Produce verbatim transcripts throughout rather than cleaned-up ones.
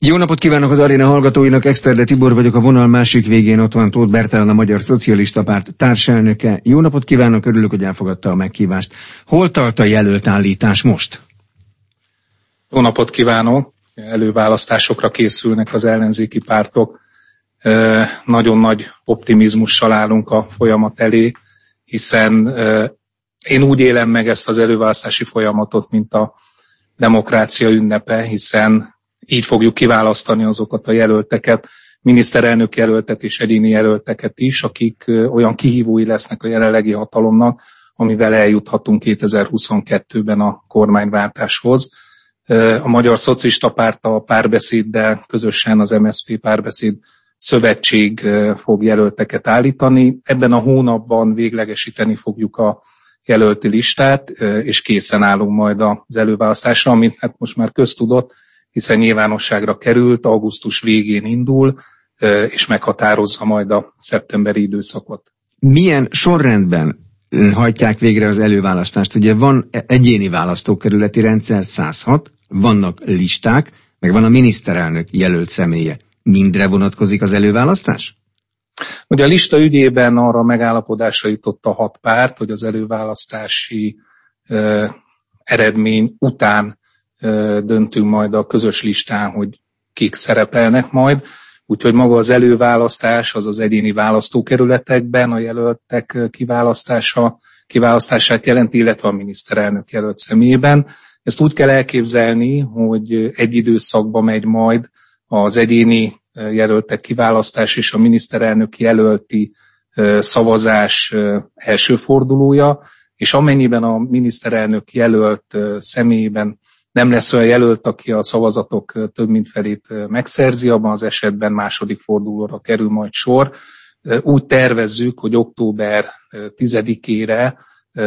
Jó napot kívánok az aréna hallgatóinak, Exterde Tibor vagyok, a vonal másik végén ott van Tóth Bertalan, a Magyar Szocialista Párt társelnöke. Jó napot kívánok, örülök, hogy elfogadta a meghívást. Hol tart a jelöltállítás most? Jó napot kívánok! Előválasztásokra készülnek az ellenzéki pártok. Nagyon nagy optimizmussal állunk a folyamat elé, hiszen én úgy élem meg ezt az előválasztási folyamatot, mint a demokrácia ünnepe, hiszen így fogjuk kiválasztani azokat a jelölteket, miniszterelnök jelöltet és egyéni jelölteket is, akik olyan kihívói lesznek a jelenlegi hatalomnak, amivel eljuthatunk kétezer-huszonkettőben a kormányváltáshoz. A Magyar Szocialista Párt a Párbeszéddel közösen az em es zé pé Párbeszéd Szövetség fog jelölteket állítani. Ebben a hónapban véglegesíteni fogjuk a jelölti listát, és készen állunk majd az előválasztásra, amit hát most már köztudott, hiszen nyilvánosságra került, augusztus végén indul, és meghatározza majd a szeptemberi időszakot. Milyen sorrendben hajtják végre az előválasztást? Ugye van egyéni választókerületi rendszer száz hat, vannak listák, meg van a miniszterelnök jelölt személye. Mindre vonatkozik az előválasztás? Ugye a lista ügyében arra megállapodásra jutott a hat párt, hogy az előválasztási uh, eredmény után uh, döntünk majd a közös listán, hogy kik szerepelnek majd. Úgyhogy maga az előválasztás az az egyéni választókerületekben a jelöltek kiválasztása, kiválasztását jelenti, illetve a miniszterelnök jelölt személyében. Ezt úgy kell elképzelni, hogy egy időszakban megy majd az egyéni jelöltek kiválasztás és a miniszterelnök jelölti szavazás első fordulója, és amennyiben a miniszterelnök jelölt személyében nem lesz olyan jelölt, aki a szavazatok több mint felét megszerzi, abban az esetben második fordulóra kerül majd sor. Úgy tervezzük, hogy október tizedikére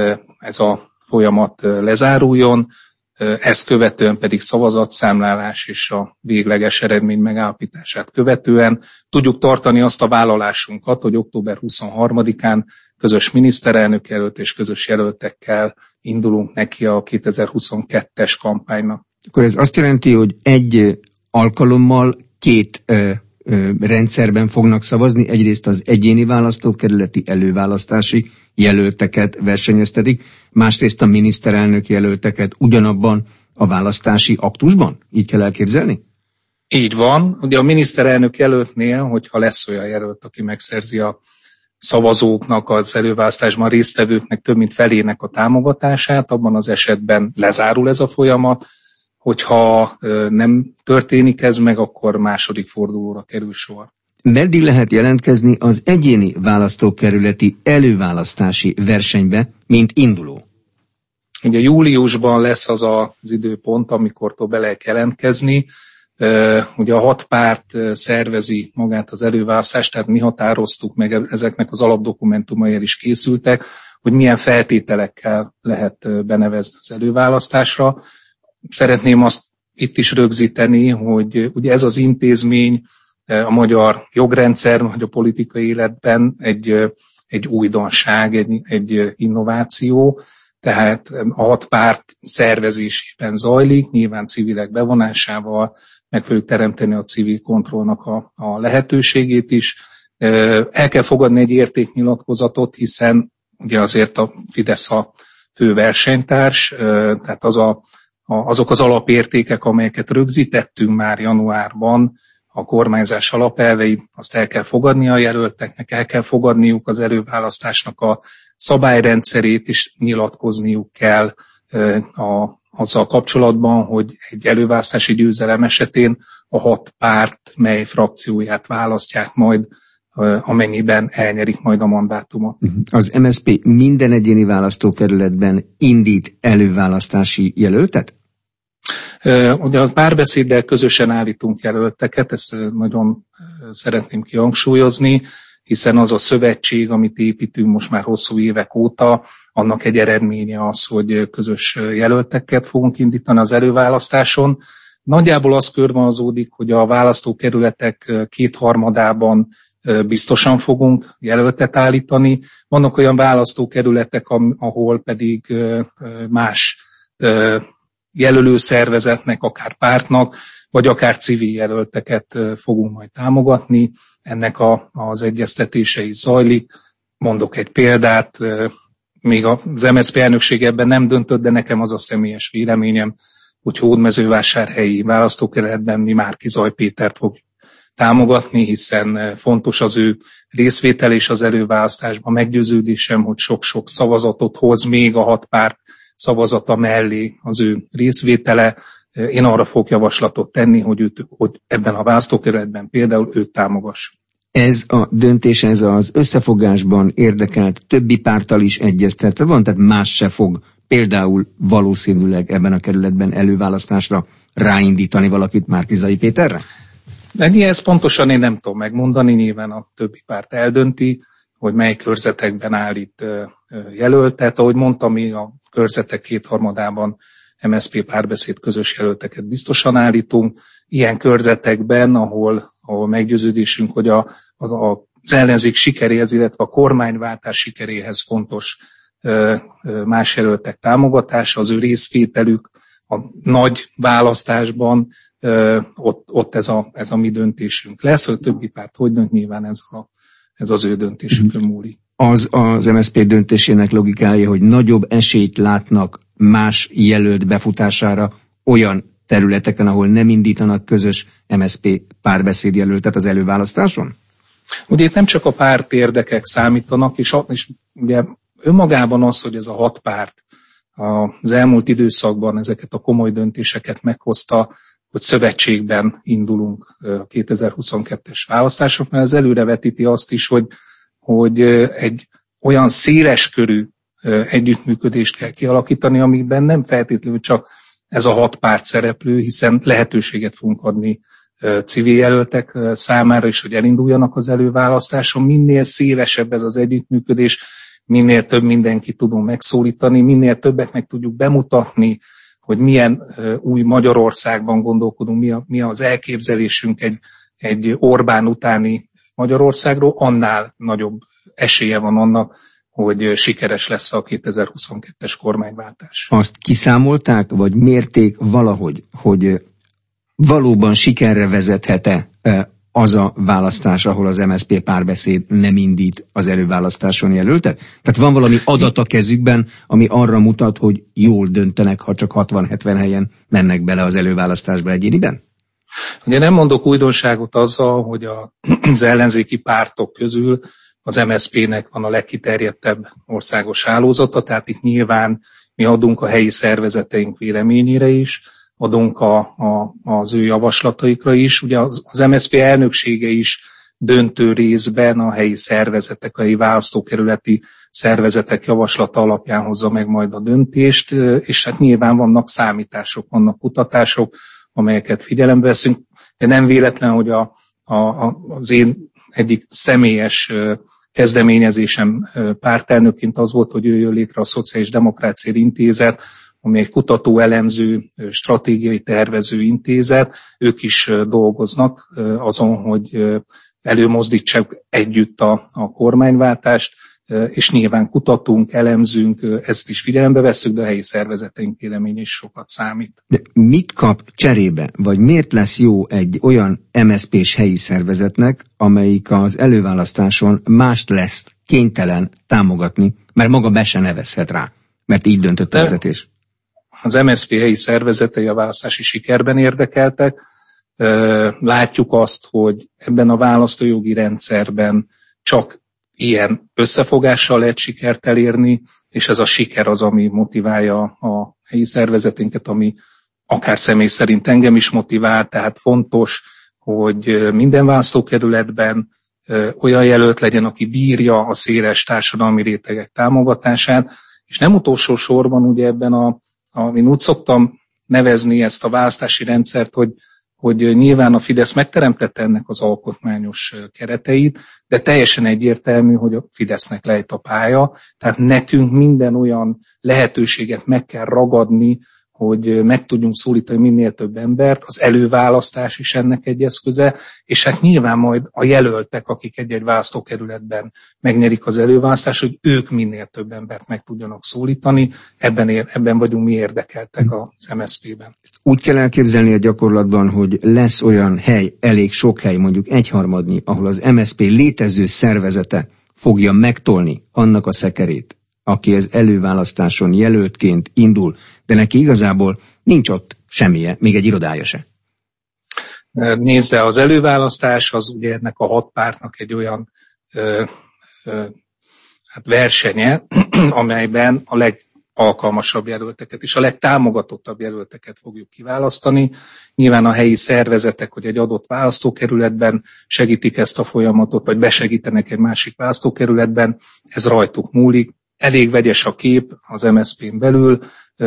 ez a folyamat lezáruljon, ezt követően pedig szavazatszámlálás és a végleges eredmény megállapítását követően tudjuk tartani azt a vállalásunkat, hogy október huszonharmadikán közös miniszterelnök jelölt és közös jelöltekkel indulunk neki a kétezer-huszonkettes kampánynak. Akkor ez azt jelenti, hogy egy alkalommal két ö, ö, rendszerben fognak szavazni, egyrészt az egyéni választókerületi előválasztási jelölteket versenyeztetik, másrészt a miniszterelnök jelölteket ugyanabban a választási aktusban? Így kell elképzelni? Így van. Ugye a miniszterelnök jelöltnél, hogyha lesz olyan jelölt, aki megszerzi a szavazóknak, az előválasztásban résztvevőknek több mint felének a támogatását, abban az esetben lezárul ez a folyamat, hogyha nem történik ez meg, akkor második fordulóra kerül sor. Meddig lehet jelentkezni az egyéni választókerületi előválasztási versenybe, mint induló? Ugye júliusban lesz az az időpont, amikor be lehet jelentkezni. Ugye a hat párt szervezi magát az előválasztást, tehát mi határoztuk meg, ezeknek az alapdokumentumai is készültek, hogy milyen feltételekkel lehet benevezni az előválasztásra. Szeretném azt itt is rögzíteni, hogy ugye ez az intézmény a magyar jogrendszer, vagy a politikai életben egy, egy újdonság, egy, egy innováció, tehát a hat párt szervezésében zajlik, nyilván civilek bevonásával, meg fogjuk teremteni a civil kontrollnak a, a lehetőségét is. El kell fogadni egy értéknyilatkozatot, hiszen ugye azért a Fidesz a fő versenytárs, tehát az a, a, azok az alapértékek, amelyeket rögzítettünk már januárban, a kormányzás alapelveit, azt el kell fogadni a jelölteknek, el kell fogadniuk az előválasztásnak a szabályrendszerét, és nyilatkozniuk kell a azzal kapcsolatban, hogy egy előválasztási győzelem esetén a hat párt mely frakcióját választják majd, amennyiben elnyerik majd a mandátumot. Az em es zé pé minden egyéni választókerületben indít előválasztási jelöltet? Ugye a Párbeszéddel közösen állítunk jelölteket, ezt nagyon szeretném kihangsúlyozni, hiszen az a szövetség, amit építünk most már hosszú évek óta, annak egy eredménye az, hogy közös jelölteket fogunk indítani az előválasztáson. Nagyjából az körvonalazódik, hogy a választókerületek kétharmadában biztosan fogunk jelöltet állítani. Vannak olyan választókerületek, ahol pedig más jelölőszervezetnek, akár pártnak vagy akár civil jelölteket fogunk majd támogatni. Ennek a, az egyeztetése is zajlik. Mondok egy példát, még az em es zé pé elnökség ebben nem döntött, de nekem az a személyes véleményem, hogy Hódmezővásárhelyi választókerületben mi Márki Zaj Pétert fogjuk támogatni, hiszen fontos az ő részvétel és az előválasztásban. Meggyőződésem, hogy sok-sok szavazatot hoz még a hat párt szavazata mellé az ő részvétele. Én arra fogok javaslatot tenni, hogy, őt, hogy ebben a választókerületben például őt támogass. Ez a döntés, ez az összefogásban érdekelt többi párttal is egyeztetve van, tehát más se fog például valószínűleg ebben a kerületben előválasztásra ráindítani valakit Márki Zay Péterre? De ezt pontosan én nem tudom megmondani, nyilván a többi párt eldönti, hogy mely körzetekben állít jelöltet. Ahogy mondtam, mi a körzetek kétharmadában em es zé pé Párbeszéd közös jelölteket biztosan állítunk. Ilyen körzetekben, ahol, ahol meggyőződésünk, hogy a, az, az ellenzék sikeréhez, illetve a kormányváltás sikeréhez fontos más jelöltek támogatása, az ő részvételük a nagy választásban, ott, ott ez, a, ez a mi döntésünk lesz, hogy a többi párt hogy dönt, nyilván ez, a, ez az ő döntésükön múlik. Az az em es zé pé döntésének logikája, hogy nagyobb esélyt látnak más jelölt befutására olyan területeken, ahol nem indítanak közös em es zé pé párbeszéd jelöltet az előválasztáson? Ugye itt nem csak a párt érdekek számítanak, és, és ugye önmagában az, hogy ez a hat párt az elmúlt időszakban ezeket a komoly döntéseket meghozta, hogy szövetségben indulunk a kétezer-huszonkettes választásoknál, ez előrevetíti azt is, hogy, hogy egy olyan széleskörű együttműködést kell kialakítani, amiben nem feltétlenül csak ez a hat párt szereplő, hiszen lehetőséget fogunk adni civil jelöltek számára is, hogy elinduljanak az előválasztáson. Minél szélesebb ez az együttműködés, minél több mindenkit tudunk megszólítani, minél többeknek tudjuk bemutatni, hogy milyen új Magyarországban gondolkodunk, mi, a, mi az elképzelésünk egy, egy Orbán utáni Magyarországról, annál nagyobb esélye van annak, hogy sikeres lesz a kétezer-huszonkettes kormányváltás. Azt kiszámolták, vagy mérték valahogy, hogy valóban sikerre vezethet-e az a választás, ahol az em es zé pé Párbeszéd nem indít az előválasztáson jelöltet? Tehát van valami adat a kezükben, ami arra mutat, hogy jól döntenek, ha csak hatvan-hetven helyen mennek bele az előválasztásba egyéniben? Ugye nem mondok újdonságot azzal, hogy az ellenzéki pártok közül az em es zé pének van a legkiterjedtebb országos hálózata, tehát itt nyilván mi adunk a helyi szervezeteink véleményére is, adunk a, a, az ő javaslataikra is. Ugye az, az em es zé pé elnöksége is döntő részben a helyi szervezetek, a helyi választókerületi szervezetek javaslata alapján hozza meg majd a döntést, és hát nyilván vannak számítások, vannak kutatások, amelyeket figyelembe veszünk. De nem véletlen, hogy a, a, az én egyik személyes kezdeményezésem pártelnökként az volt, hogy jöjjön létre a Szociális Demokrácia Intézet, ami egy kutató, elemző, stratégiai tervező intézet. Ők is dolgoznak azon, hogy előmozdítsák együtt a, a kormányváltást, és nyilván kutatunk, elemzünk, ezt is figyelembe vesszük, de a helyi szervezeteink véleménye is sokat számít. De mit kap cserébe, vagy miért lesz jó egy olyan em es zé pés helyi szervezetnek, amelyik az előválasztáson mást lesz kénytelen támogatni, mert maga be se nevezhet rá, mert így döntött a vezetés? Az em es zé pé helyi szervezetei a választási sikerben érdekeltek. Látjuk azt, hogy ebben a választójogi rendszerben csak ilyen összefogással lehet sikert elérni, és ez a siker az, ami motiválja a helyi szervezetünket, ami akár személy szerint engem is motivál, tehát fontos, hogy minden választókerületben olyan jelölt legyen, aki bírja a széles társadalmi rétegek támogatását, és nem utolsó sorban ugye ebben a, a én úgy szoktam nevezni ezt a választási rendszert, hogy hogy nyilván a Fidesz megteremtette ennek az alkotmányos kereteit, de teljesen egyértelmű, hogy a Fidesznek lejt a pálya, tehát nekünk minden olyan lehetőséget meg kell ragadni, hogy meg tudjunk szólítani minél több embert, az előválasztás is ennek egy eszköze, és hát nyilván majd a jelöltek, akik egy-egy választókerületben megnyerik az előválasztást, hogy ők minél több embert meg tudjanak szólítani, ebben, ér, ebben vagyunk mi érdekeltek az em es zé pé-ben. Úgy kell elképzelni a gyakorlatban, hogy lesz olyan hely, elég sok hely, mondjuk egyharmadnyi, ahol az em es zé pé létező szervezete fogja megtolni annak a szekerét, aki az előválasztáson jelöltként indul, de neki igazából nincs ott semmije, még egy irodája se. Nézze, az előválasztás az ugye ennek a hat pártnak egy olyan ö, ö, hát versenye, amelyben a legalkalmasabb jelölteket és a legtámogatottabb jelölteket fogjuk kiválasztani. Nyilván a helyi szervezetek, hogy egy adott választókerületben segítik ezt a folyamatot, vagy besegítenek egy másik választókerületben, ez rajtuk múlik. Elég vegyes a kép az em es zé pén belül,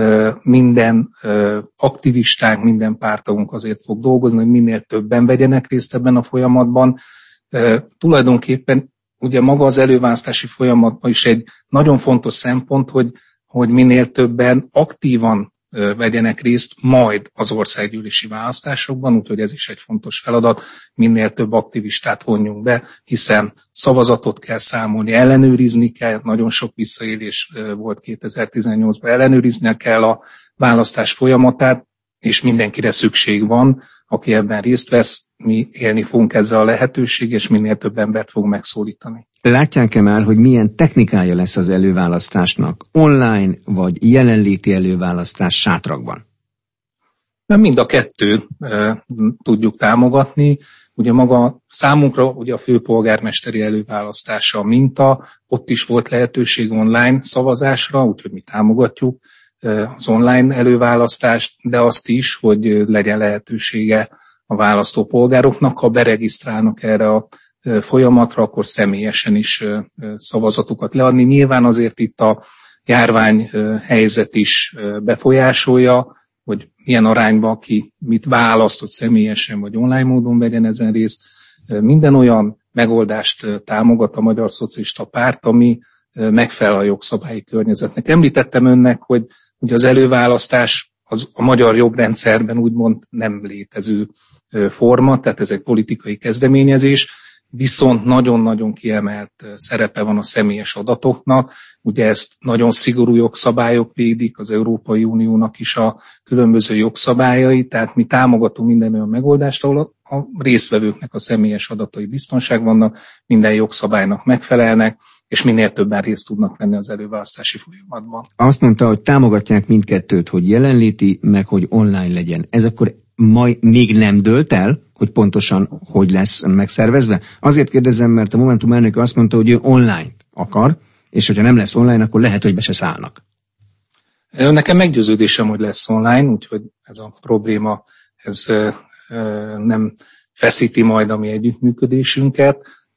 minden aktivistánk, minden pártagunk azért fog dolgozni, hogy minél többen vegyenek részt ebben a folyamatban. Tulajdonképpen ugye maga az előválasztási folyamatban is egy nagyon fontos szempont, hogy, hogy minél többen aktívan vegyenek részt majd az országgyűlési választásokban, úgyhogy ez is egy fontos feladat, minél több aktivistát vonjunk be, hiszen szavazatot kell számolni, ellenőrizni kell, nagyon sok visszaélés volt kétezer-tizennyolcban, ellenőrizni kell a választás folyamatát, és mindenkire szükség van, aki ebben részt vesz, mi élni fogunk ezzel a lehetőség, és minél több embert fog megszólítani. Látják-e már, hogy milyen technikája lesz az előválasztásnak? Online vagy jelenléti előválasztás sátrakban? Mind a kettőt e, tudjuk támogatni. Ugye maga számunkra ugye a főpolgármesteri előválasztása a minta, ott is volt lehetőség online szavazásra, úgyhogy mi támogatjuk az online előválasztást, de azt is, hogy legyen lehetősége a választópolgároknak, ha beregisztrálnak erre a folyamatra, akkor személyesen is szavazatukat leadni. Nyilván azért itt a járvány helyzet is befolyásolja, hogy milyen arányban ki mit választ, hogy személyesen vagy online módon vegyen ezen részt. Minden olyan megoldást támogat a Magyar Szocialista Párt, ami megfelel a jogszabályi környezetnek. Említettem önnek, hogy ugye az előválasztás az a magyar jogrendszerben úgymond nem létező forma, tehát ez egy politikai kezdeményezés, viszont nagyon-nagyon kiemelt szerepe van a személyes adatoknak. Ugye ezt nagyon szigorú jogszabályok védik, az Európai Uniónak is a különböző jogszabályai, tehát mi támogatunk minden olyan megoldást, ahol a résztvevőknek a személyes adatai biztonság vannak, minden jogszabálynak megfelelnek, és minél többen részt tudnak venni az előválasztási folyamatban. Azt mondta, hogy támogatják mindkettőt, hogy jelenléti, meg hogy online legyen. Ez akkor majd még nem dőlt el, hogy pontosan hogy lesz megszervezve? Azért kérdezem, mert a Momentum elnöke azt mondta, hogy ő online akar, és hogyha nem lesz online, akkor lehet, hogy be se szállnak. Nekem meggyőződésem, hogy lesz online, úgyhogy ez a probléma ez nem feszíti majd a mi együttműködésünket.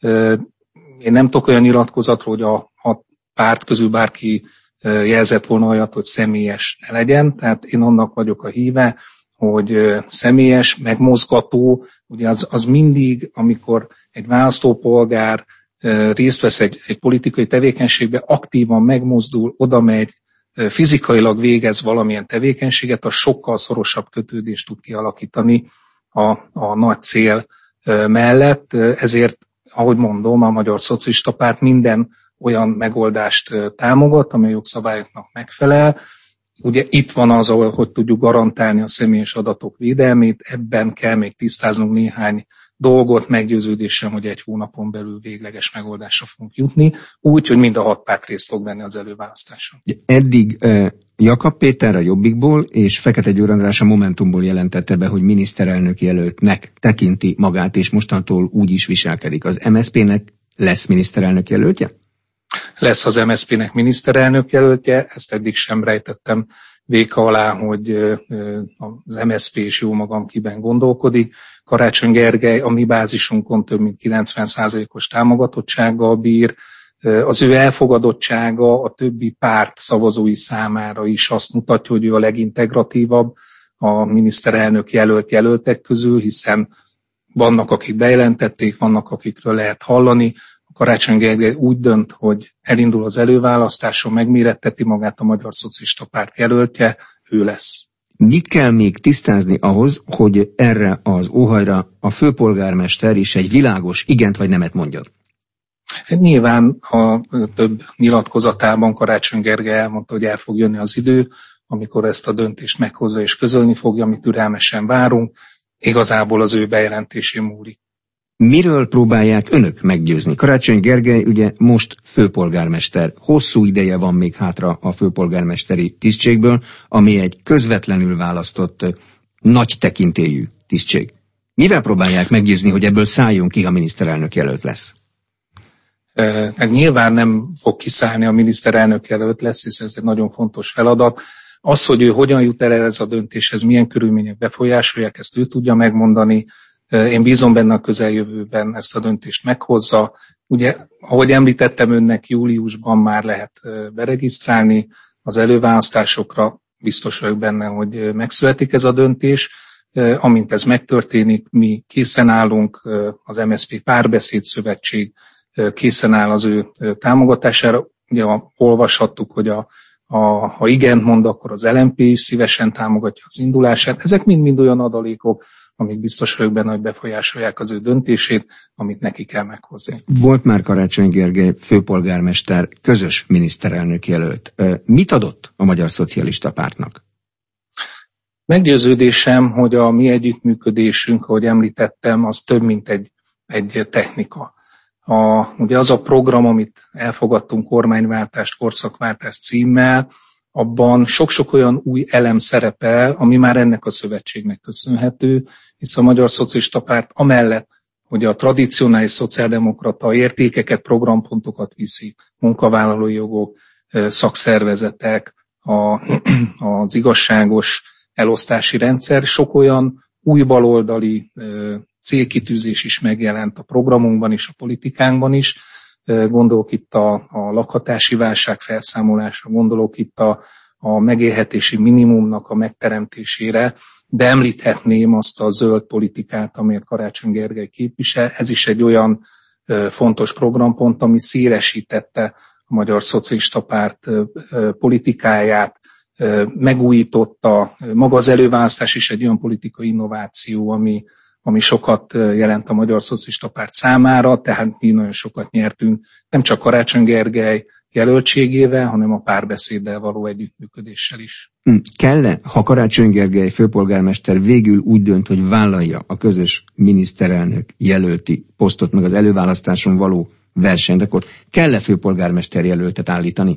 Én nem tudok olyan nyilatkozatról, hogy a, a párt közül bárki jelzett volna olyat, hogy személyes ne legyen, tehát én annak vagyok a híve, hogy személyes, megmozgató, ugye az, az mindig, amikor egy választópolgár részt vesz egy, egy politikai tevékenységbe, aktívan megmozdul, oda megy, fizikailag végez valamilyen tevékenységet, az sokkal szorosabb kötődést tud kialakítani a, a nagy cél mellett, ezért, ahogy mondom, a Magyar Szocialista Párt minden olyan megoldást támogat, amely jogszabályoknak megfelel. Ugye itt van az, ahol hogy tudjuk garantálni a személyes adatok védelmét, ebben kell még tisztáznunk néhány dolgot, meggyőződésem, hogy egy hónapon belül végleges megoldásra fogunk jutni, úgy, hogy mind a hat párt részt fog venni az előválasztáson. Eddig uh, Jakab Péter a Jobbikból és Fekete Győr András a Momentumból jelentette be, hogy miniszterelnök jelöltnek tekinti magát, és mostantól úgy is viselkedik. Az em es zé pének lesz miniszterelnök jelöltje? Lesz az em es zé pének miniszterelnök jelöltje, ezt eddig sem rejtettem véka alá, hogy az em es zé pé és jó magam kiben gondolkodik. Karácsony Gergely a mi bázisunkon több mint kilencven százalékos támogatottsággal bír. Az ő elfogadottsága a többi párt szavazói számára is azt mutatja, hogy ő a legintegratívabb a miniszterelnök jelölt jelöltek közül, hiszen vannak, akik bejelentették, vannak, akikről lehet hallani. Karácsony Gergely úgy dönt, hogy elindul az előválasztáson, megméretteti magát a Magyar Szocialista Párt jelöltje, ő lesz. Mit kell még tisztázni ahhoz, hogy erre az óhajra a főpolgármester is egy világos igent vagy nemet mondjon? Nyilván a több nyilatkozatában Karácsony Gergely elmondta, hogy el fog jönni az idő, amikor ezt a döntést meghozza és közölni fogja, amit türelmesen várunk. Igazából az ő bejelentésén múlik. Miről próbálják önök meggyőzni? Karácsony Gergely ugye most főpolgármester. Hosszú ideje van még hátra a főpolgármesteri tisztségből, ami egy közvetlenül választott, nagy tekintélyű tisztség. Mivel próbálják meggyőzni, hogy ebből szálljon ki, ha miniszterelnök jelölt lesz? E, nyilván nem fog kiszállni, a miniszterelnök jelölt lesz, hiszen ez egy nagyon fontos feladat. Az, hogy ő hogyan jut el ez a döntéshez, milyen körülmények befolyásolják, ezt ő tudja megmondani. Én bízom benne, a közeljövőben ezt a döntést meghozza. Ugye, ahogy említettem önnek, júliusban már lehet beregisztrálni az előválasztásokra. Biztos vagyok benne, hogy megszületik ez a döntés. Amint ez megtörténik, mi készen állunk, az em es zé pé Párbeszéd Szövetség készen áll az ő támogatására. Ugye olvashattuk, hogy a A, ha igent mond, akkor az el em pé is szívesen támogatja az indulását. Ezek mind-mind olyan adalékok, amik biztos vagyok benne, hogy befolyásolják az ő döntését, amit neki kell meghozni. Volt már Karácsony Gergely főpolgármester, közös miniszterelnök jelölt. Mit adott a Magyar Szocialista Pártnak? Meggyőződésem, hogy a mi együttműködésünk, ahogy említettem, az több, mint egy, egy technika. A, ugye az a program, amit elfogadtunk, kormányváltást, korszakváltást címmel, abban sok-sok olyan új elem szerepel, ami már ennek a szövetségnek köszönhető, hisz a Magyar Szocialista Párt amellett, hogy a tradicionális szociáldemokrata értékeket, programpontokat viszi, munkavállalói jogok, szakszervezetek, a, az igazságos elosztási rendszer, sok olyan új baloldali célkitűzés is megjelent a programunkban is, a politikánkban is. Gondolok itt a, a lakhatási válság felszámolásra, gondolok itt a, a megélhetési minimumnak a megteremtésére, de említhetném azt a zöld politikát, amelyet Karácsony Gergely képvisel. Ez is egy olyan ö, fontos programpont, ami szélesítette a Magyar Szocialista Párt ö, ö, politikáját, ö, megújította. Maga az előválasztás is egy olyan politikai innováció, ami ami sokat jelent a Magyar Szocialista Párt számára, tehát mi nagyon sokat nyertünk, nem csak Karácsony Gergely jelöltségével, hanem a párbeszéddel való együttműködéssel is. Kell-e, ha Karácsony Gergely főpolgármester végül úgy dönt, hogy vállalja a közös miniszterelnök jelölti posztot, meg az előválasztáson való versenyt, akkor kell-e főpolgármester jelöltet állítani?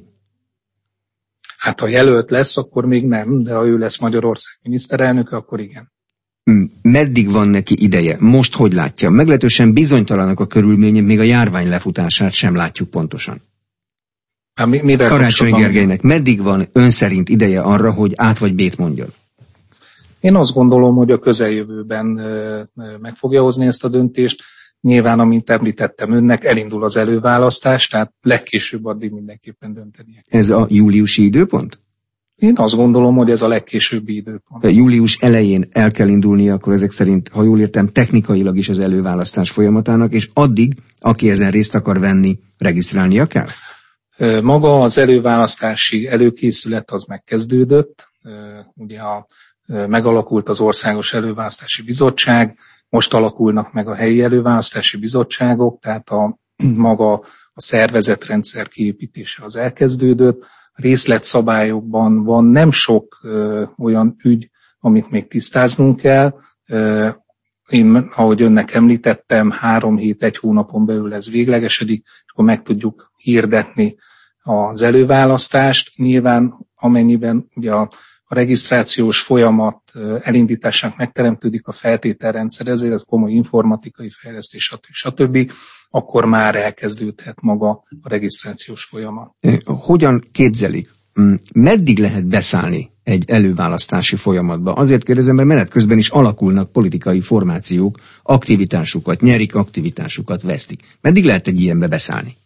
Hát ha jelölt lesz, akkor még nem, de ha ő lesz Magyarország miniszterelnöke, akkor igen. Meddig van neki ideje? Most hogy látja? Meglehetősen bizonytalanak a körülmények, még a járvány lefutását sem látjuk pontosan. Hát, mi, Karácsony Gergelynek meddig van ön szerint ideje arra, hogy át vagy bét mondjon? Én azt gondolom, hogy a közeljövőben meg fogja hozni ezt a döntést. Nyilván, amint említettem önnek, elindul az előválasztás, tehát legkésőbb addig mindenképpen döntenie. Ez a júliusi időpont? Én azt gondolom, hogy ez a legkésőbbi időpont. Július elején el kell indulnia, akkor ezek szerint, ha jól értem, technikailag is az előválasztás folyamatának, és addig, aki ezen részt akar venni, regisztrálnia kell? Maga az előválasztási előkészület az megkezdődött. Ugye a, megalakult az Országos Előválasztási Bizottság, most alakulnak meg a helyi előválasztási bizottságok, tehát a maga a szervezetrendszer kiépítése az elkezdődött. Részletszabályokban van nem sok ö, olyan ügy, amit még tisztáznunk kell. Ö, én, ahogy önnek említettem, három hét, egy hónapon belül ez véglegesedik, és akkor meg tudjuk hirdetni az előválasztást. Nyilván amennyiben ugye a, a regisztrációs folyamat elindításának megteremtődik a feltételrendszer, ezért ez komoly informatikai fejlesztés, stb. stb., akkor már elkezdődhet maga a regisztrációs folyamat. Hogyan képzelik? Meddig lehet beszállni egy előválasztási folyamatba? Azért kérdezem, mert menet közben is alakulnak politikai formációk, aktivitásukat nyerik, aktivitásukat vesztik. Meddig lehet egy ilyenbe beszállni?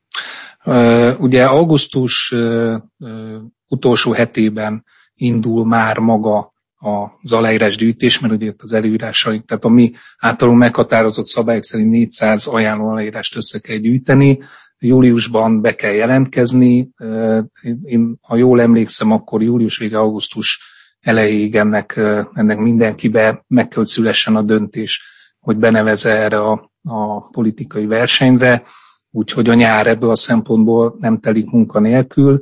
Uh, ugye augusztus uh, uh, utolsó hetében indul már maga az aláírásgyűjtés, mert ugye az előírásaink, tehát a mi általunk meghatározott szabályok szerint négyszáz ajánló aláírást össze kell gyűjteni, júliusban be kell jelentkezni, én, ha jól emlékszem, akkor július vége, augusztus elejéig ennek, ennek mindenkibe meg kell, hogy szülessen a döntés, hogy beneveze erre a, a politikai versenyre, úgyhogy a nyár ebből a szempontból nem telik munka nélkül,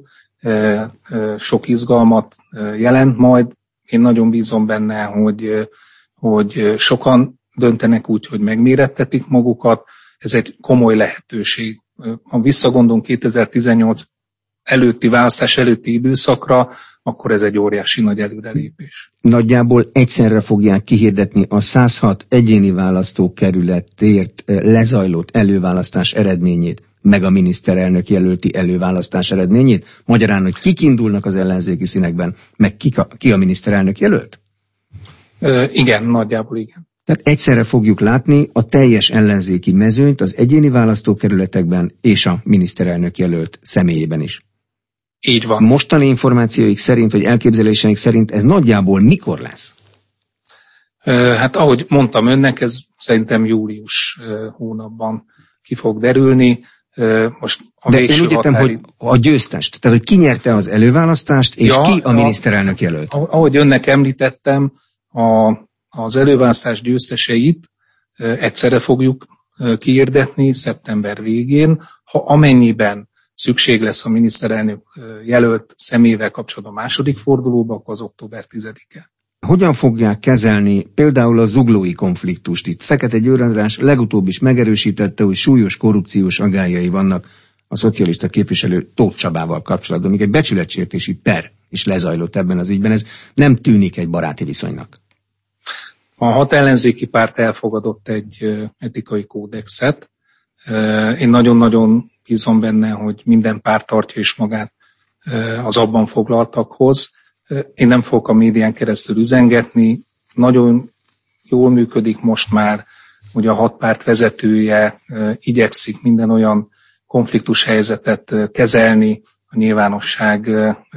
sok izgalmat jelent majd. Én nagyon bízom benne, hogy, hogy sokan döntenek úgy, hogy megmérettetik magukat. Ez egy komoly lehetőség. Ha visszagondolunk kétezer-tizennyolc előtti választás előtti időszakra, akkor ez egy óriási nagy előrelépés. Nagyjából egyszerre fogják kihirdetni a száz hat egyéni választókerületért lezajlott előválasztás eredményét, meg a miniszterelnök jelölti előválasztás eredményét? Magyarán, hogy kik indulnak az ellenzéki színekben, meg ki a, ki a miniszterelnök jelölt? Ö, igen, nagyjából igen. Tehát egyszerre fogjuk látni a teljes ellenzéki mezőnyt az egyéni választókerületekben és a miniszterelnök jelölt személyében is. Így van. Mostani információik szerint, vagy elképzeléseik szerint ez nagyjából mikor lesz? Hát ahogy mondtam önnek, ez szerintem július hónapban ki fog derülni. Most a De én úgy értem, határi... hogy a győztest, tehát hogy ki nyerte az előválasztást, és ja, ki a miniszterelnök jelölt? Ahogy önnek említettem, a, az előválasztás győzteseit egyszerre fogjuk kihirdetni szeptember végén, ha amennyiben szükség lesz a miniszterelnök jelölt személyével kapcsolatban a második fordulóba, akkor az október tizedike. Hogyan fogják kezelni például a zuglói konfliktust itt? Fekete Győr András legutóbb is megerősítette, hogy súlyos korrupciós agályai vannak a szocialista képviselő Tóth Csabával kapcsolatban, még egy becsületsértési per is lezajlott ebben az ügyben. Ez nem tűnik egy baráti viszonynak. A hat ellenzéki párt elfogadott egy etikai kódexet. Én nagyon-nagyon bízom benne, hogy minden párt tartja is magát az abban foglaltakhoz. Én nem fogok a médián keresztül üzengetni. Nagyon jól működik most már, hogy a hat párt vezetője igyekszik minden olyan konfliktus helyzetet kezelni a nyilvánosság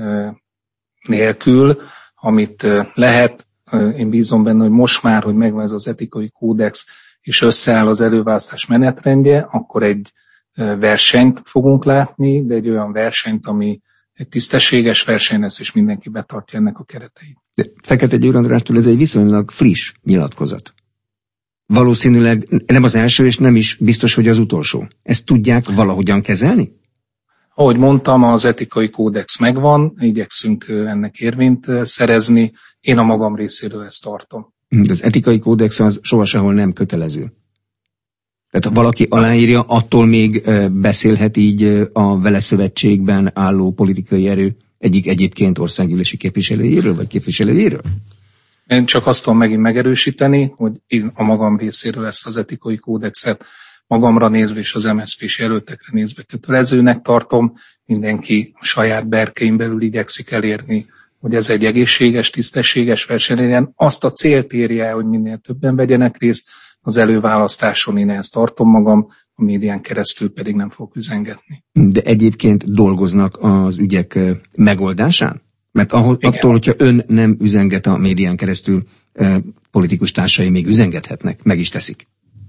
nélkül, amit lehet. Én bízom benne, hogy most már, hogy megvan ez az etikai kódex, és összeáll az előválasztás menetrendje, akkor egy versenyt fogunk látni, de egy olyan versenyt, ami egy tisztességes verseny lesz, és mindenki betartja ennek a kereteit. De Fekete Győr Andrástól ez egy viszonylag friss nyilatkozat. Valószínűleg nem az első, és nem is biztos, hogy az utolsó. Ezt tudják valahogyan kezelni? Ahogy mondtam, az etikai kódex megvan, igyekszünk ennek érvényt szerezni. Én a magam részéről ezt tartom. De az etikai kódex az soha sehol nem kötelező. Tehát ha valaki aláírja, attól még beszélhet így a vele szövetségben álló politikai erő egyik egyébként országgyűlési képviselőjéről, vagy képviselőjéről? Én csak azt tudom megint megerősíteni, hogy én a magam részéről ezt az etikai kódexet magamra nézve és az em es zé pés jelöltekre nézve kötelezőnek tartom. Mindenki saját berkein belül igyekszik elérni, hogy ez egy egészséges, tisztességes verseny legyen. Azt a célt érje el, hogy minél többen vegyenek részt az előválasztáson, én ezt tartom magam, a médián keresztül pedig nem fogok üzengetni. De egyébként dolgoznak az ügyek megoldásán? Mert ahol, attól, hogyha ön nem üzenget a médián keresztül, politikus társai még üzengethetnek, meg is teszik.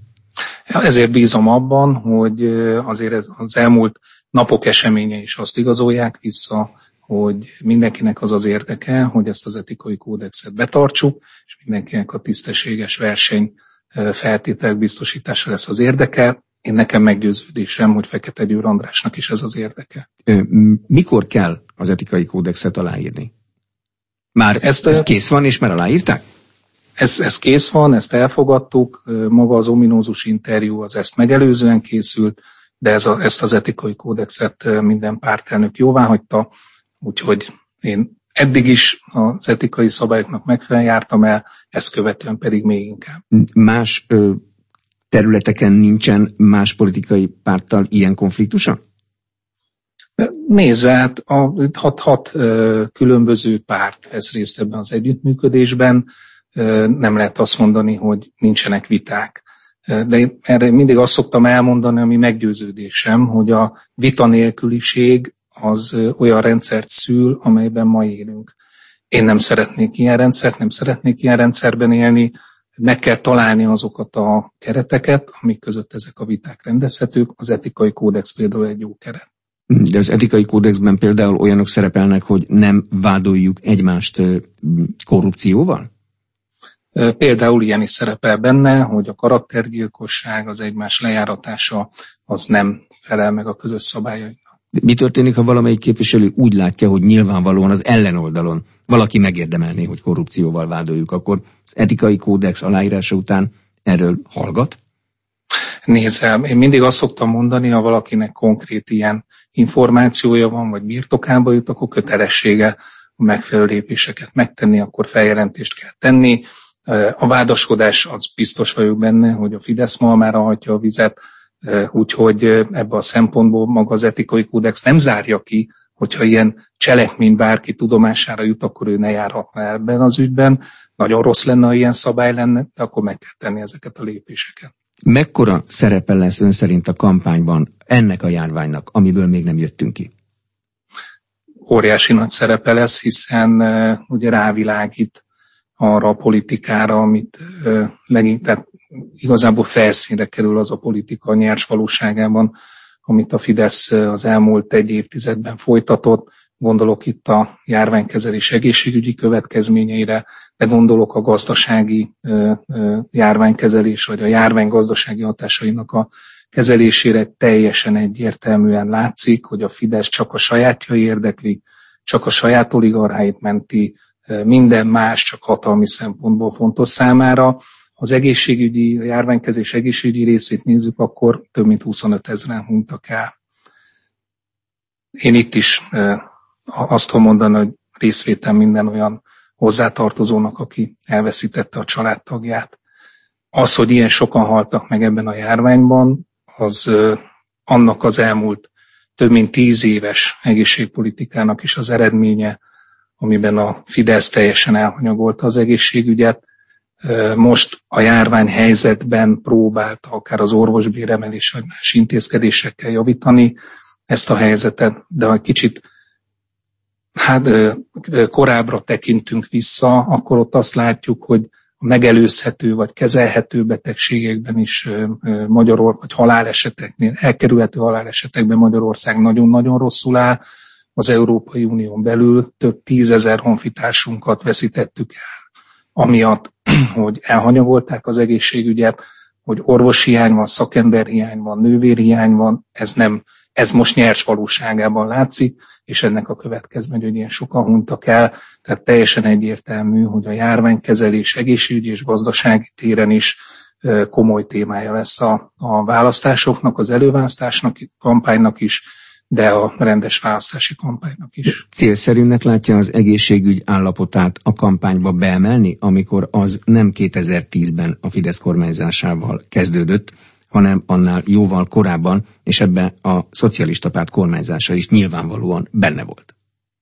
Ezért bízom abban, hogy azért ez az elmúlt napok eseményei is azt igazolják vissza, hogy mindenkinek az az érdeke, hogy ezt az etikai kódexet betartsuk, és mindenkinek a tisztességes verseny feltételek biztosítása lesz az érdeke. Én nekem meggyőződésem, hogy Fekete Győr Andrásnak is ez az érdeke. Mikor kell az etikai kódexet aláírni? Már ezt, ez kész van, és már aláírták? Ez, ez kész van, ezt elfogadtuk, maga az ominózus interjú az ezt megelőzően készült, de ez a, ezt az etikai kódexet minden pártelnök jóváhagyta, úgyhogy én eddig is az etikai szabályoknak megfelelően jártam el, ezt követően pedig még inkább. Más ö, területeken nincsen más politikai párttal ilyen konfliktusa? Nézze, hát a hat, hat ö, különböző párt vesz részt ebben az együttműködésben, ö, nem lehet azt mondani, hogy nincsenek viták. De én erre mindig azt szoktam elmondani, ami meggyőződésem, hogy a vita nélküliség az olyan rendszert szül, amelyben ma élünk. Én nem szeretnék ilyen rendszert, nem szeretnék ilyen rendszerben élni, meg kell találni azokat a kereteket, amik között ezek a viták rendezhetők. Az etikai kódex például egy jó keret. De az etikai kódexben például olyanok szerepelnek, hogy nem vádoljuk egymást korrupcióval? Például ilyen is szerepel benne, hogy a karaktergyilkosság, az egymás lejáratása az nem felel meg a közös szabályainak. Mi történik, ha valamelyik képviselő úgy látja, hogy nyilvánvalóan az ellenoldalon valaki megérdemelné, hogy korrupcióval vádoljuk, akkor az etikai kódex aláírása után erről hallgat? Nézem, én mindig azt szoktam mondani, ha valakinek konkrét ilyen információja van, vagy birtokába jut, akkor kötelessége a megfelelő lépéseket megtenni, akkor feljelentést kell tenni. A vádaskodás, az biztos vagyok benne, hogy a Fidesz malmára hagyja a vizet, úgyhogy ebben a szempontból maga az etikai kódex nem zárja ki, hogyha ilyen cselekmény bárki tudomására jut, akkor ő ne járhatna ebben az ügyben. Nagyon rossz lenne, ha ilyen szabály lenne, de akkor meg kell tenni ezeket a lépéseket. Mekkora szerepe lesz ön szerint a kampányban ennek a járványnak, amiből még nem jöttünk ki? Óriási nagy szerepe lesz, hiszen uh, ugye rávilágít arra a politikára, amit uh, leginkább igazából felszínre kerül az a politika nyers valóságában, amit a Fidesz az elmúlt egy évtizedben folytatott. Gondolok itt a járványkezelés egészségügyi következményeire, de gondolok a gazdasági uh, uh, járványkezelés, vagy a járvány gazdasági hatásainak a kezelésére. Teljesen egyértelműen látszik, hogy a Fidesz csak a sajátjai érdekli, csak a saját oligarcháit menti, minden más csak hatalmi szempontból fontos számára. Az egészségügyi, a járványkezés egészségügyi részét nézzük, akkor több mint huszonöt ezeren hunytak el. Én itt is azt tudom mondani, hogy részvétem minden olyan hozzátartozónak, aki elveszítette a családtagját. Az, hogy ilyen sokan haltak meg ebben a járványban, az annak az elmúlt több mint tíz éves egészségpolitikának is az eredménye, amiben a Fidesz teljesen elhanyagolta az egészségügyet. Most a járványhelyzetben próbálta akár az orvosbéremelés vagy más intézkedésekkel javítani ezt a helyzetet, de ha kicsit hát, korábbra tekintünk vissza, akkor ott azt látjuk, hogy a megelőzhető vagy kezelhető betegségekben is Magyarország, vagy haláleseteknél, elkerülhető halálesetekben Magyarország nagyon-nagyon rosszul áll. Az Európai Unión belül több tízezer honfitársunkat veszítettük el, amiatt, hogy elhanyagolták az egészségügyet, hogy orvoshiány van, szakemberhiány van, nővérhiány van, ez nem, ez most nyers valóságában látszik, és ennek a következmény, hogy ilyen sokan hunytak el, tehát teljesen egyértelmű, hogy a járványkezelés egészségügyi és gazdasági téren is komoly témája lesz a, a választásoknak, az előválasztásnak, kampánynak is, de a rendes választási kampánynak is. Célszerűnek látja az egészségügy állapotát a kampányba beemelni, amikor az nem kétezer-tízben a Fidesz kormányzásával kezdődött, hanem annál jóval korábban, és ebben a szocialista párt kormányzása is nyilvánvalóan benne volt.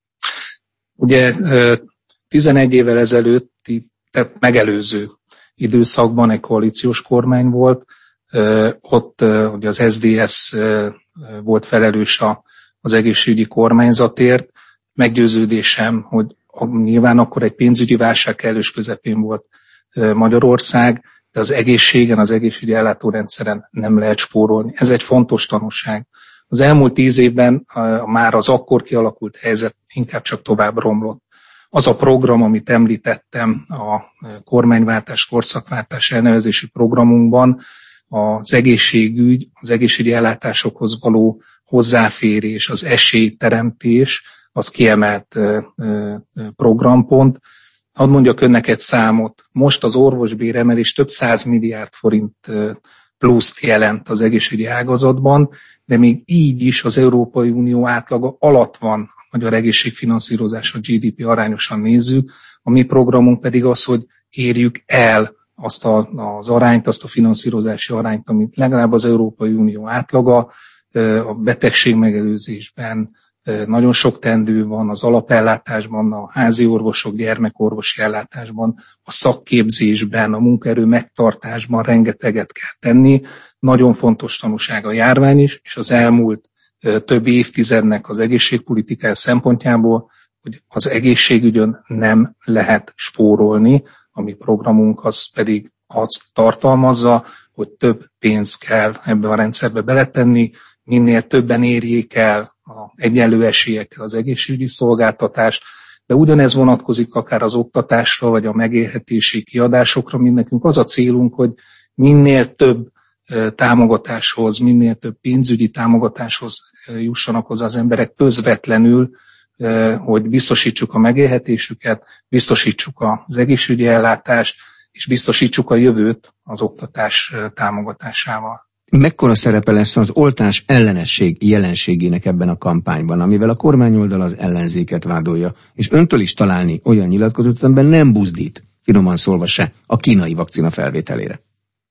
Ugye tizenegy évvel ezelőtti, tehát megelőző időszakban egy koalíciós kormány volt, ott ugye az es zé dé es volt felelős az egészségügyi kormányzatért. Meggyőződésem, hogy nyilván akkor egy pénzügyi válság kellős közepén volt Magyarország, de az egészségen, az egészségügyi ellátórendszeren nem lehet spórolni. Ez egy fontos tanúság. Az elmúlt tíz évben már az akkor kialakult helyzet inkább csak tovább romlott. Az a program, amit említettem, a kormányváltás, korszakváltás elnevezési programunkban, az egészségügy, az egészségügyi ellátásokhoz való hozzáférés, az esélyteremtés, az kiemelt programpont. Hadd mondjak önnek egy számot. Most az orvosbéremelés több száz milliárd forint pluszt jelent az egészségügyi ágazatban, de még így is az Európai Unió átlaga alatt van a magyar egészségfinanszírozás, a gé dé pé arányosan nézzük. A mi programunk pedig az, hogy érjük el azt a, az arányt, azt a finanszírozási arányt, amit legalább az Európai Unió átlaga. A betegségmegelőzésben nagyon sok teendő van, az alapellátásban, a házi orvosok, gyermekorvosi ellátásban, a szakképzésben, a munkaerő megtartásban rengeteget kell tenni. Nagyon fontos tanúság a járvány is, és az elmúlt több évtizednek az egészségpolitikája szempontjából, hogy az egészségügyön nem lehet spórolni. A mi programunk az pedig azt tartalmazza, hogy több pénzt kell ebbe a rendszerbe beletenni, minél többen érjék el a egyenlő esélyekkel az egészségügyi szolgáltatást, de ugyanez vonatkozik akár az oktatásra, vagy a megélhetési kiadásokra, mind nekünk az a célunk, hogy minél több támogatáshoz, minél több pénzügyi támogatáshoz jussanak hozzá az emberek közvetlenül, hogy biztosítsuk a megélhetésüket, biztosítsuk az egészségügyi ellátást, és biztosítsuk a jövőt az oktatás támogatásával. Mekkora szerepe lesz az oltás ellenesség jelenségének ebben a kampányban, amivel a kormányoldal az ellenzéket vádolja, és öntől is találni olyan nyilatkozatot, amiben nem buzdít, finoman szólva se, a kínai vakcina felvételére?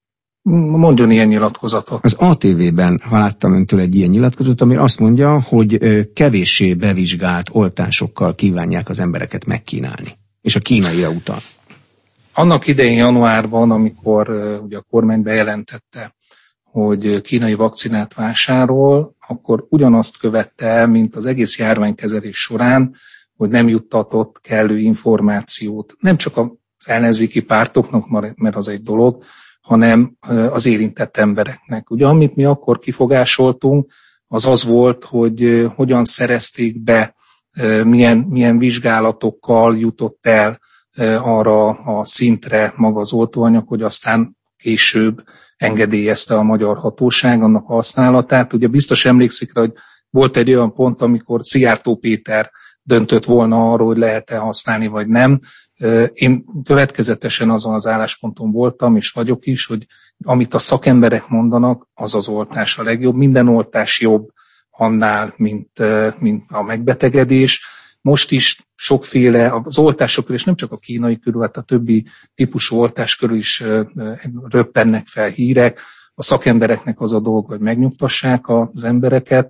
Mondjon ilyen nyilatkozatot. Az á té vében láttam öntől egy ilyen nyilatkozatot, ami azt mondja, hogy kevéssé bevizsgált oltásokkal kívánják az embereket megkínálni, és a kínaira utal. Annak idején januárban, amikor ugye a kormány bejelentette, hogy kínai vakcinát vásárol, akkor ugyanazt követte el, mint az egész járványkezelés során, hogy nem juttatott kellő információt. Nem csak az ellenzéki pártoknak, mert az egy dolog, hanem az érintett embereknek. Ugye amit mi akkor kifogásoltunk, az az volt, hogy hogyan szerezték be, milyen, milyen vizsgálatokkal jutott el arra a szintre maga az oltóanyag, hogy aztán később engedélyezte a magyar hatóság annak a használatát. Ugye biztos emlékszik rá, hogy volt egy olyan pont, amikor Szijjártó Péter döntött volna arról, hogy lehet-e használni, vagy nem. Én következetesen azon az állásponton voltam, és vagyok is, hogy amit a szakemberek mondanak, az az oltás a legjobb. Minden oltás jobb annál, mint, mint a megbetegedés. Most is sokféle, az oltások és nem csak a kínai körül, hát a többi típusú oltás körül is röppennek fel hírek. A szakembereknek az a dolga, hogy megnyugtassák az embereket,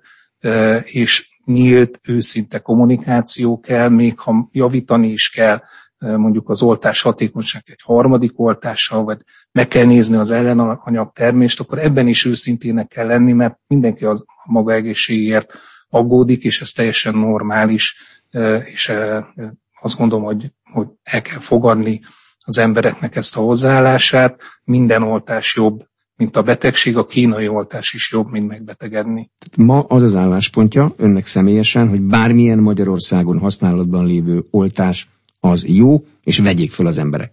és nyílt, őszinte kommunikáció kell, még ha javítani is kell mondjuk az oltás hatékonyság egy harmadik oltással, vagy meg kell nézni az ellenanyag termést, akkor ebben is őszintének kell lenni, mert mindenki az a maga egészségért aggódik, és ez teljesen normális, és azt gondolom, hogy, hogy el kell fogadni az embereknek ezt a hozzáállását. Minden oltás jobb, mint a betegség, a kínai oltás is jobb, mint megbetegedni. Ma az az álláspontja önnek személyesen, hogy bármilyen Magyarországon használatban lévő oltás az jó, és vegyék fel az emberek.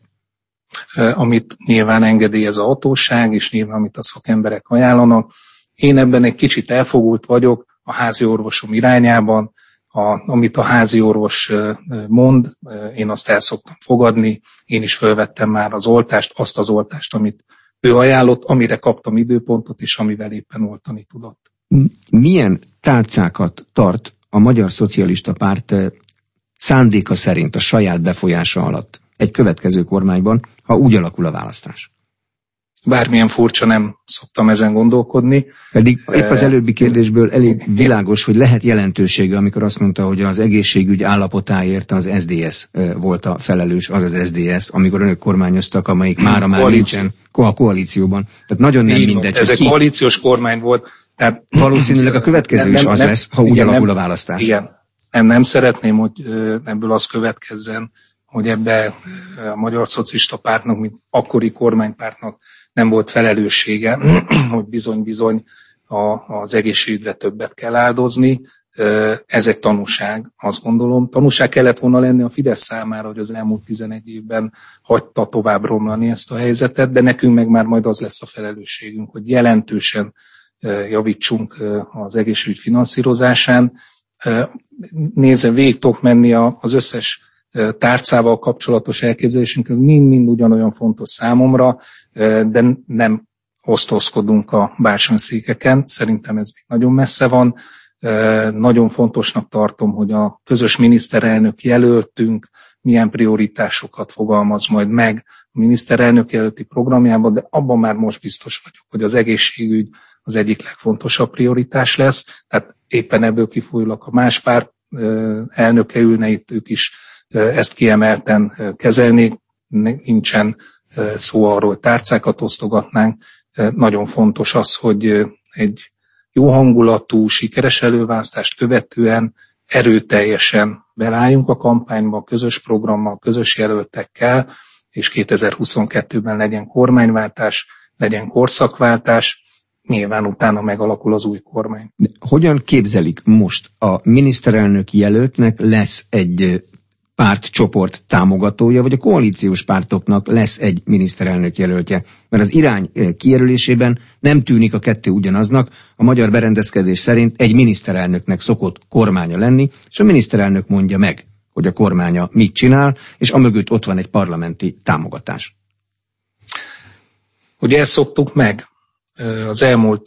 Amit nyilván engedélyez a hatóság, és nyilván amit a szakemberek ajánlanak. Én ebben egy kicsit elfogult vagyok a házi orvosom irányában, a, amit a házi orvos mond, én azt el szoktam fogadni, én is felvettem már az oltást, azt az oltást, amit ő ajánlott, amire kaptam időpontot, és amivel éppen oltani tudott. Milyen tárcákat tart a Magyar Szocialista Párt szándéka szerint a saját befolyása alatt egy következő kormányban, ha úgy alakul a választás? Bármilyen furcsa, nem szoktam ezen gondolkodni. Pedig épp az előbbi kérdésből elég világos, hogy lehet jelentősége, amikor azt mondta, hogy az egészségügy állapotáért az es zé dé es volt a felelős, az az es zé dé es, amikor önök kormányoztak, amelyik mára már Koalíció. nincsen a koalícióban. Tehát nagyon nem mindegy. Ez egy koalíciós kormány volt. Tehát valószínűleg a következő nem, is az nem, lesz, ha úgy igen, alakul nem, a választás. Igen. Nem, nem szeretném, hogy ebből az következzen, hogy ebbe a Magyar Szocialista Pártnak, mint akkori kormánypártnak nem volt felelőssége, hogy bizony-bizony az egészségügyre többet kell áldozni. Ez egy tanúság, azt gondolom. Tanúság kellett volna lenni a Fidesz számára, hogy az elmúlt tizenegy évben hagyta tovább romlani ezt a helyzetet, de nekünk meg már majd az lesz a felelősségünk, hogy jelentősen javítsunk az egészségügy finanszírozásán. Nézze, végig tudok menni az összes tárcával kapcsolatos elképzelésünk, mind-mind ugyanolyan fontos számomra, de nem osztozkodunk a bársonyszékeken. Szerintem ez még nagyon messze van. Nagyon fontosnak tartom, hogy a közös miniszterelnök jelöltünk milyen prioritásokat fogalmaz majd meg a miniszterelnök jelölti programjában, de abban már most biztos vagyok, hogy az egészségügy az egyik legfontosabb prioritás lesz. Tehát éppen ebből kifolyólag a más párt elnöke ülne itt, ők is ezt kiemelten kezelnék, nincsen szó arról, hogy tárcákat osztogatnánk. Nagyon fontos az, hogy egy jó hangulatú, sikeres előválasztást követően erőteljesen belálljunk a kampányba, közös programmal, közös jelöltekkel, és kétezer-huszonkettőben legyen kormányváltás, legyen korszakváltás. nyilván utána megalakul az új kormány. De hogyan képzelik most? A miniszterelnök jelöltnek lesz egy pártcsoport támogatója, vagy a koalíciós pártoknak lesz egy miniszterelnök jelöltje? Mert az irány kijelölésében nem tűnik a kettő ugyanaznak. A magyar berendezkedés szerint egy miniszterelnöknek szokott kormánya lenni, és a miniszterelnök mondja meg, hogy a kormánya mit csinál, és amögött ott van egy parlamenti támogatás. Ugye ezt szoktuk meg. Az elmúlt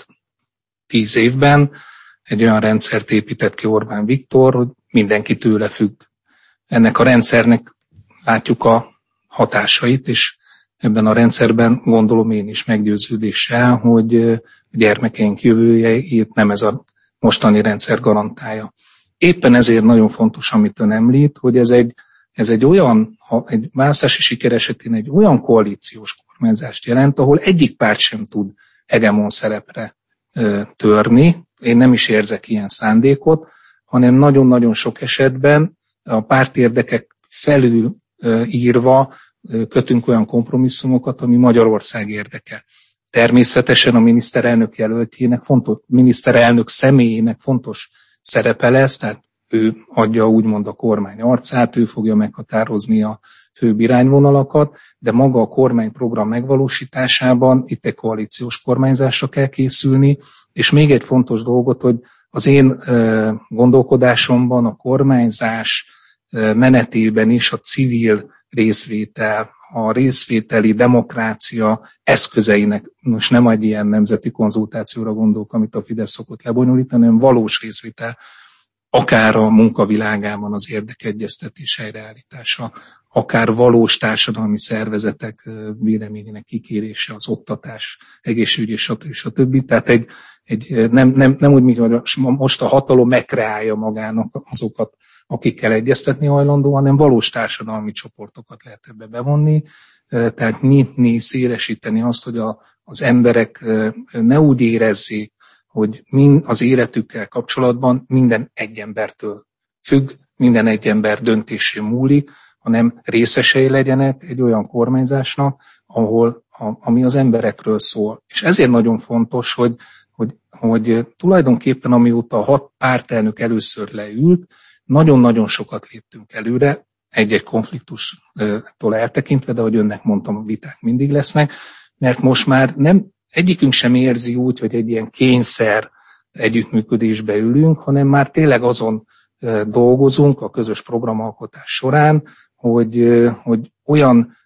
tíz évben egy olyan rendszert épített ki Orbán Viktor, hogy mindenki tőle függ. Ennek a rendszernek látjuk a hatásait, és ebben a rendszerben gondolom én is meggyőződéssel, hogy a gyermekeink jövőjét nem ez a mostani rendszer garantálja. Éppen ezért nagyon fontos, amit ön említ, hogy ez egy, ez egy olyan, ha egy választási siker esetén egy olyan koalíciós kormányzást jelent, ahol egyik párt sem tud hegemon szerepre ö, törni. Én nem is érzek ilyen szándékot, hanem nagyon-nagyon sok esetben a pártérdekek felül ö, írva ö, kötünk olyan kompromisszumokat, ami Magyarország érdeke. Természetesen a miniszterelnök jelöltjének fontos, miniszterelnök személyének fontos szerepe lesz, tehát ő adja úgymond a kormány arcát, ő fogja meghatározni a főbb irányvonalakat, de maga a kormányprogram megvalósításában itt egy koalíciós kormányzásra kell készülni, és még egy fontos dolgot, hogy az én gondolkodásomban a kormányzás menetében is a civil részvétel, a részvételi demokrácia eszközeinek, most nem egy ilyen nemzeti konzultációra gondolok, amit a Fidesz szokott lebonyolítani, hanem valós részvétel, akár a munkavilágában az érdekegyeztetés helyreállítása, akár valós társadalmi szervezetek véleményének kikérése, az oktatás, egészségügy és stb. Tehát egy, egy, nem, nem, nem úgy, mint hogy most a hatalom megkreálja magának azokat, akikkel egyeztetni hajlandó, hanem valós társadalmi csoportokat lehet ebbe bevonni, tehát nyitni, szélesíteni azt, hogy a, az emberek ne úgy érezzék, hogy mind az életükkel kapcsolatban minden egy embertől függ, minden egy ember döntésén múlik, hanem részesei legyenek egy olyan kormányzásnak, ahol, a, ami az emberekről szól. És ezért nagyon fontos, hogy, hogy, hogy tulajdonképpen amióta a hat pártelnök először leült, nagyon-nagyon sokat léptünk előre, egy-egy konfliktustól eltekintve, de ahogy önnek mondtam, a viták mindig lesznek, mert most már nem egyikünk sem érzi úgy, hogy egy ilyen kényszer együttműködésbe ülünk, hanem már tényleg azon dolgozunk a közös programalkotás során, hogy, hogy olyan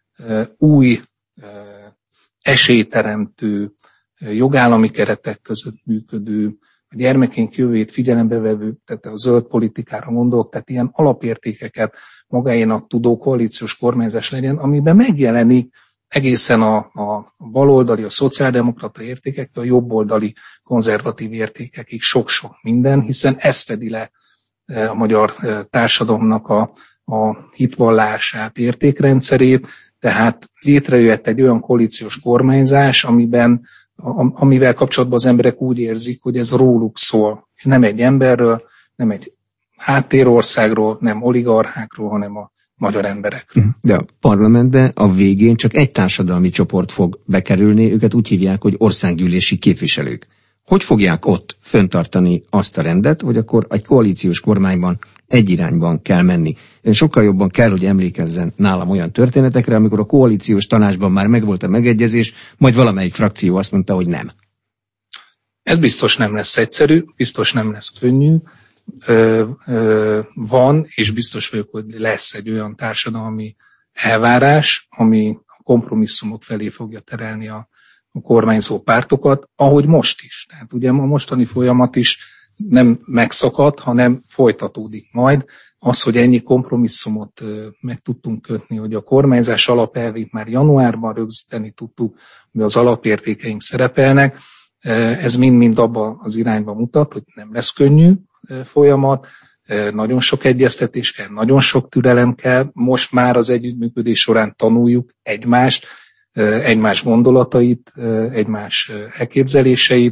új esélyteremtő, jogállami keretek között működő, a gyermekénk jövőjét figyelembe vevő, tehát a zöld politikára gondolok, tehát ilyen alapértékeket magáénak tudó koalíciós kormányzás legyen, amiben megjelenik egészen a, a baloldali, a szociáldemokrata értékektől a jobboldali konzervatív értékekig sok-sok minden, hiszen ez fedi le a magyar társadalomnak a, a hitvallását, értékrendszerét, tehát létrejött egy olyan koalíciós kormányzás, amiben, amivel kapcsolatban az emberek úgy érzik, hogy ez róluk szól. Nem egy emberről, nem egy háttérországról, nem oligarchákról, hanem a magyar emberekről. De a parlamentben a végén csak egy társadalmi csoport fog bekerülni, őket úgy hívják, hogy országgyűlési képviselők. Hogy fogják ott fenntartani azt a rendet, hogy akkor egy koalíciós kormányban egy irányban kell menni? Sokkal jobban kell, hogy emlékezzen nálam olyan történetekre, amikor a koalíciós tanácsban már megvolt a megegyezés, majd valamelyik frakció azt mondta, hogy nem. Ez biztos nem lesz egyszerű, biztos nem lesz könnyű. Ö, ö, van, és biztos vagyok, hogy lesz egy olyan társadalmi elvárás, ami a kompromisszumok felé fogja terelni a, a kormányzó pártokat, ahogy most is. Tehát ugye a mostani folyamat is nem megszakadt, hanem folytatódik majd. Az, hogy ennyi kompromisszumot ö, meg tudtunk kötni, hogy a kormányzás alapelvét már januárban rögzíteni tudtuk, hogy az alapértékeink szerepelnek, ez mind-mind abba az irányba mutat, hogy nem lesz könnyű folyamat, nagyon sok egyeztetés kell, nagyon sok türelem kell, most már az együttműködés során tanuljuk egymást, egymás gondolatait, egymás elképzeléseit,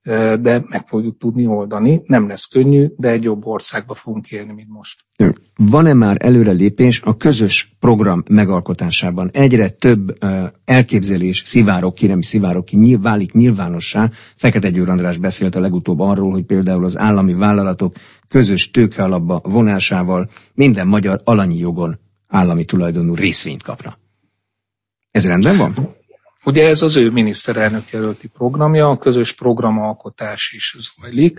de meg fogjuk tudni oldani. Nem lesz könnyű, de egy jobb országba fogunk élni, mint most. Van-e már előrelépés a közös program megalkotásában? Egyre több uh, elképzelés szivárog ki, nem szivárog ki, nyilv, válik nyilvánossá. Fekete Győr András beszélt a legutóbb arról, hogy például az állami vállalatok közös tőkealapba vonásával minden magyar alanyi jogon állami tulajdonú részvényt kapna. Ez rendben van? Ugye ez az ő miniszterelnök jelölti programja, a közös programalkotás is zajlik.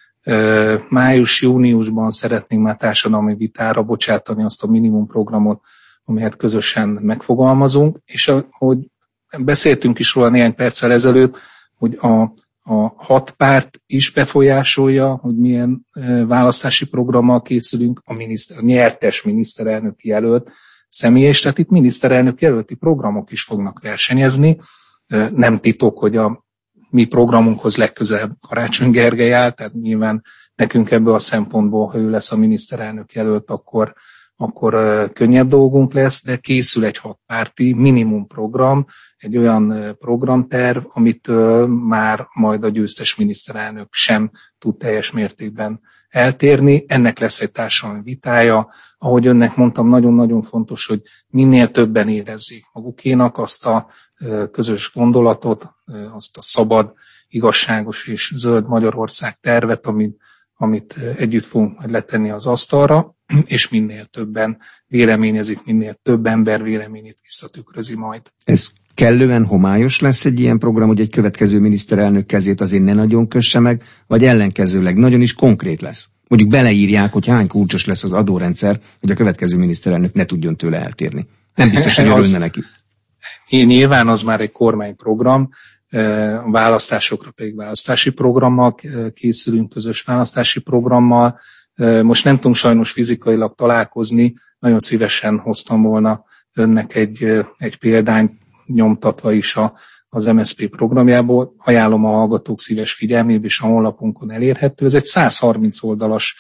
Május-júniusban szeretnénk már társadalmi vitára bocsátani azt a minimumprogramot, amelyet közösen megfogalmazunk, és ahogy beszéltünk is róla néhány perccel ezelőtt, hogy a, a hat párt is befolyásolja, hogy milyen választási programmal készülünk, a, miniszter, a nyertes miniszterelnök jelölt személye, és tehát itt miniszterelnök jelölti programok is fognak versenyezni. Nem titok, hogy a mi programunkhoz legközelebb Karácsony Gergely áll, tehát nyilván nekünk ebből a szempontból, ha ő lesz a miniszterelnök jelölt, akkor, akkor könnyebb dolgunk lesz, de készül egy hatpárti minimum program, egy olyan programterv, amit már majd a győztes miniszterelnök sem tud teljes mértékben eltérni. Ennek lesz egy társadalmi vitája. Ahogy önnek mondtam, nagyon-nagyon fontos, hogy minél többen érezzék magukénak azt a közös gondolatot, azt a szabad, igazságos és zöld Magyarország tervet, amit, amit együtt fogunk majd letenni az asztalra, és minél többen véleményezik, minél több ember véleményét visszatükrözi majd. Ez kellően homályos lesz egy ilyen program, hogy egy következő miniszterelnök kezét azért ne nagyon kösse meg, vagy ellenkezőleg nagyon is konkrét lesz? Mondjuk beleírják, hogy hány kulcsos lesz az adórendszer, hogy a következő miniszterelnök ne tudjon tőle eltérni. Nem biztos, hogy örülne neki. Nyilván az már egy kormányprogram, a választásokra pedig választási programmal készülünk, közös választási programmal. Most nem tudunk sajnos fizikailag találkozni, nagyon szívesen hoztam volna önnek egy, egy példányt nyomtatva is a, az em es zé pé programjából. Ajánlom a hallgatók szíves figyelmébe, és a honlapunkon elérhető. Ez egy száz harminc oldalas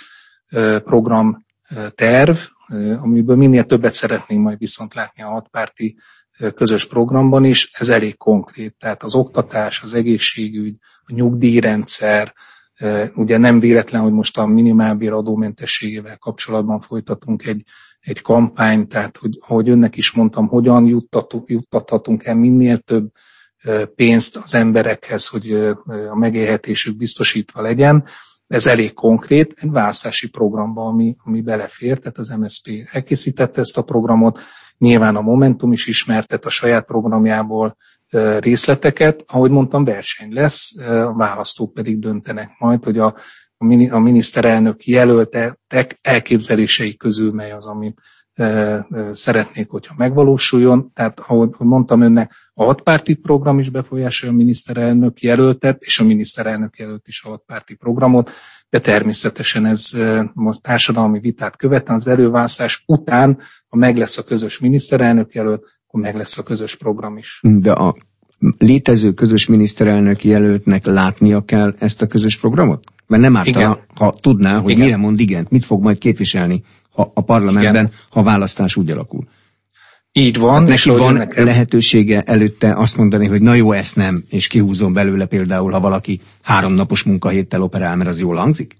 programterv, amiből minél többet szeretnénk majd viszont látni a hatpárti közös programban is. Ez elég konkrét, tehát az oktatás, az egészségügy, a nyugdíjrendszer, ugye nem véletlen, hogy most a minimálbér adómentességével kapcsolatban folytatunk egy, egy kampányt, tehát hogy, ahogy önnek is mondtam, hogyan juttathatunk el minél több pénzt az emberekhez, hogy a megélhetésük biztosítva legyen. Ez elég konkrét, egy választási programba, ami, ami belefér, tehát az em es zé pé elkészítette ezt a programot, nyilván a Momentum is ismertet a saját programjából részleteket, ahogy mondtam, verseny lesz, a választók pedig döntenek majd, hogy a, a miniszterelnök jelöltek elképzelései közül mely az, amit e, e, szeretnék, hogyha megvalósuljon. Tehát, ahogy mondtam önnek, a hatpárti program is befolyásolja a miniszterelnök jelöltet, és a miniszterelnök jelölt is a hatpárti programot, de természetesen ez e, most társadalmi vitát követően, az előválasztás után, ha meg lesz a közös miniszterelnök jelölt, akkor meg lesz a közös program is. De a létező közös miniszterelnök jelöltnek látnia kell ezt a közös programot? Mert nem ártana, ha tudná, hogy igen. Mire mond igent, mit fog majd képviselni ha a parlamentben, igen. Ha a választás úgy alakul. Így van. Hát neki van nekem lehetősége előtte azt mondani, hogy na jó, ezt nem, és kihúzom belőle például, ha valaki háromnapos munkahéttel operál, mert az jól hangzik?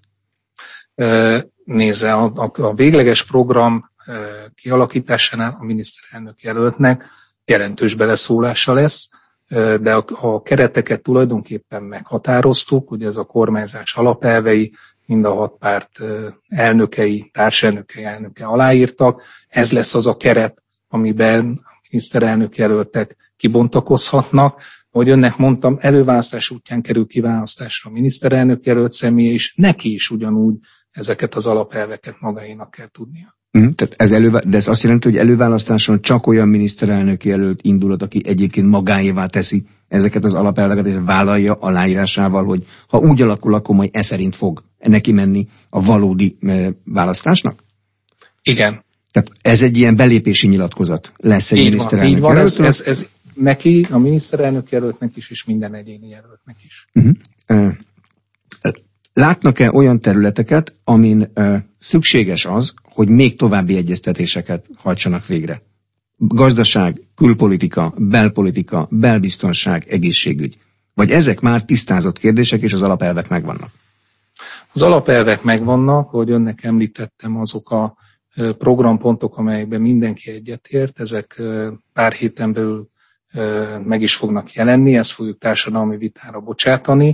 Nézze, a, a, a végleges program kialakításánál a miniszterelnök jelöltnek jelentős beleszólása lesz, de a, a kereteket tulajdonképpen meghatároztuk, ugye ez a kormányzás alapelvei, mind a hat párt elnökei, társelnökei, elnöke aláírtak. Ez lesz az a keret, amiben a miniszterelnök jelöltek kibontakozhatnak. Ahogy önnek mondtam, előválasztás útján kerül kiválasztásra a miniszterelnök jelölt személye, és neki is ugyanúgy ezeket az alapelveket magáénak kell tudnia. Mm, tehát ez elő, de ez azt jelenti, hogy előválasztáson csak olyan miniszterelnök jelölt indulhat, aki egyébként magáévá teszi ezeket az alapelveket, és vállalja aláírásával, hogy ha úgy alakul, akkor majd e szerint fog neki menni a valódi választásnak? Igen. Tehát ez egy ilyen belépési nyilatkozat lesz egy így miniszterelnök van, jelölt. Így van, ez, ez, ez neki, a miniszterelnök jelöltnek is, és minden egyéni jelöltnek is. Uh-huh. Látnak-e olyan területeket, amin uh, szükséges az, hogy még további egyeztetéseket hajtsanak végre? Gazdaság, külpolitika, belpolitika, belbiztonság, egészségügy. Vagy ezek már tisztázott kérdések, és az alapelvek megvannak? Az alapelvek megvannak, ahogy önnek említettem, azok a programpontok, amelyekben mindenki egyetért, ezek pár héten belül meg is fognak jelenni, ezt fogjuk társadalmi vitára bocsátani,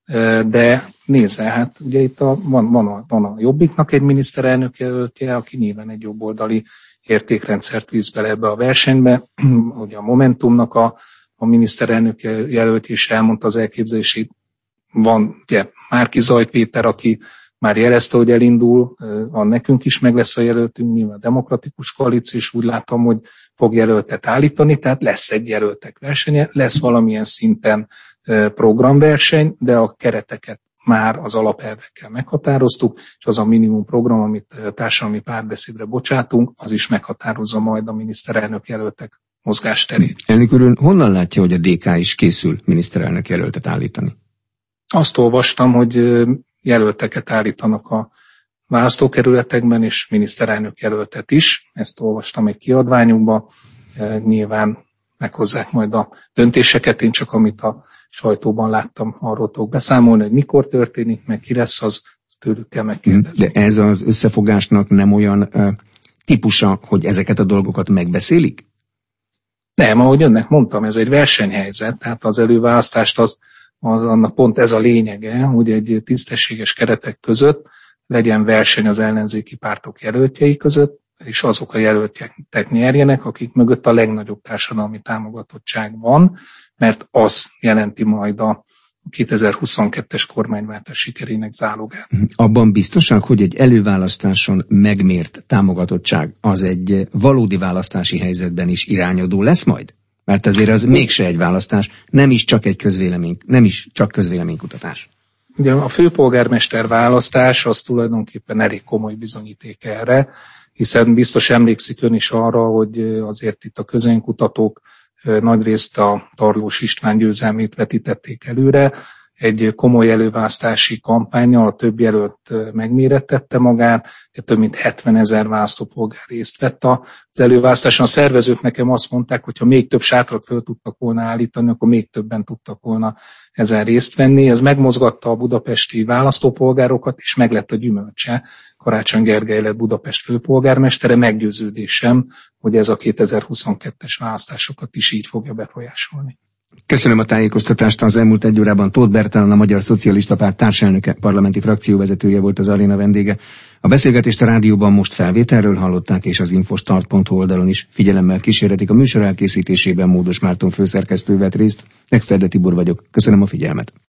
de nézze, hát ugye itt a, van, van, a, van a Jobbiknak egy miniszterelnök jelöltje, aki nyilván egy jobboldali értékrendszert visz bele ebbe a versenybe, ugye a Momentumnak a, a miniszterelnök jelöltje is elmondta az elképzelését. Van ugye Márki Zaj Péter, aki már jelezte, hogy elindul, van nekünk is meg lesz a jelöltünk, nyilván a Demokratikus Koalíció is úgy látom, hogy fog jelöltet állítani, tehát lesz egy jelöltek versenye, lesz valamilyen szinten programverseny, de a kereteket már az alapelvekkel meghatároztuk, és az a minimum program, amit társadalmi párbeszédre bocsátunk, az is meghatározza majd a miniszterelnök jelöltek mozgásterét. Elnök úr, honnan látja, hogy a dé ká is készül miniszterelnök jelöltet állítani? Azt olvastam, hogy jelölteket állítanak a választókerületekben, és miniszterelnök jelöltet is. Ezt olvastam egy kiadványunkban. Nyilván meghozzák majd a döntéseket, én csak amit a sajtóban láttam, arról tudok beszámolni, hogy mikor történik, meg ki lesz, az tőlük kell megkérdezni. De ez az összefogásnak nem olyan uh, típusa, hogy ezeket a dolgokat megbeszélik? Nem, ahogy önnek mondtam, ez egy versenyhelyzet, tehát az előválasztást az Az, annak pont ez a lényege, hogy egy tisztességes keretek között legyen verseny az ellenzéki pártok jelöltjei között, és azok a jelöltek nyerjenek, akik mögött a legnagyobb társadalmi támogatottság van, mert az jelenti majd a kétezer-huszonkettes kormányváltás sikerének zálogát. Abban biztosak, hogy egy előválasztáson megmért támogatottság az egy valódi választási helyzetben is irányadó lesz majd? Mert azért az mégse egy választás, nem is csak egy közvélemény, nem is csak közvéleménykutatás. Ugye a főpolgármester választás az tulajdonképpen elég komoly bizonyíték erre, hiszen biztos emlékszik ön is arra, hogy azért itt a közönkutatók nagyrészt a Tarlós István győzelmét vetítették előre, egy komoly előválasztási kampánnyal a több jelölt megmérettette magát, több mint hetvenezer választópolgár részt vett az előválasztáson. A szervezők nekem azt mondták, hogy ha még több sátrat föl tudtak volna állítani, akkor még többen tudtak volna ezen részt venni. Ez megmozgatta a budapesti választópolgárokat, és meglett a gyümölcse. Karácsony Gergely lett Budapest főpolgármestere, meggyőződésem, hogy ez a kétezer-huszonkettes választásokat is így fogja befolyásolni. Köszönöm a tájékoztatást. Az elmúlt egy órában Tóth Bertalan, a Magyar Szocialista Párt társelnöke, parlamenti frakcióvezetője volt az aréna vendége. A beszélgetést a rádióban most felvételről hallották, és az infostart pont hu oldalon is figyelemmel kísérhetik. A műsor elkészítésében Módos Márton főszerkesztő vett részt. Exterde Tibor vagyok. Köszönöm a figyelmet.